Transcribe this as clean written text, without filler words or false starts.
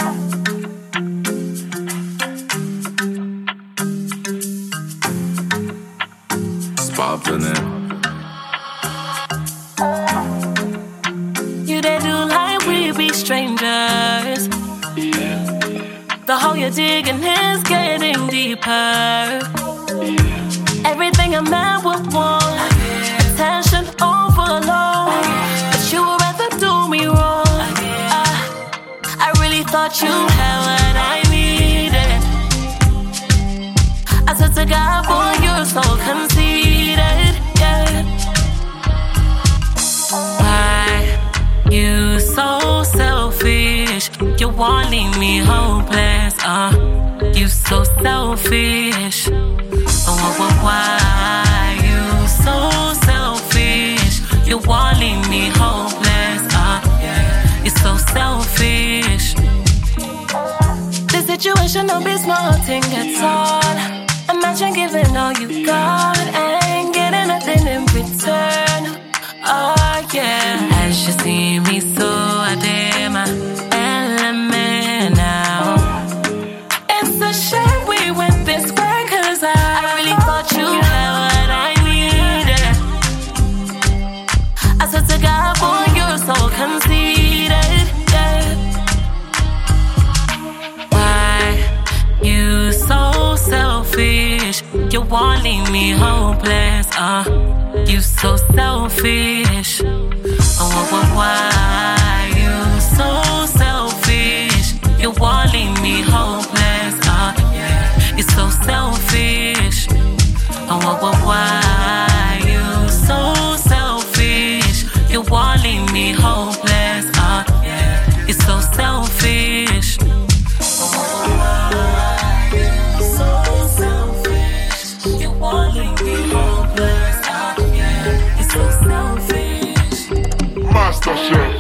Popping it. You they do like we be strangers. The hole you're digging is getting deeper. Everything a man would want, attention overload, but you would rather do me wrong. I really thought you had what I needed. I said to God, boy, you're so conceited, yeah. Why you so selfish? You won't leave me hopeless, you so selfish. Why you so selfish? You won't leave me hopeless, you're so selfish. This situation don't be small thing at all. Imagine giving all you got and getting nothing in return. Oh yeah. As you see me so I dare my element now. It's a shame we went this way, cause I really thought you had what I needed. I said to God, boy, you're so conceited, yeah. Why you so selfish? You won't leave me hopeless, you so selfish. Why you so selfish? You won't leave me hopeless, you're so selfish. Why you so selfish? You won't leave me hopeless, you're so selfish. Why you so selfish? You won't leave me hopeless, you're so selfish. Master Chef.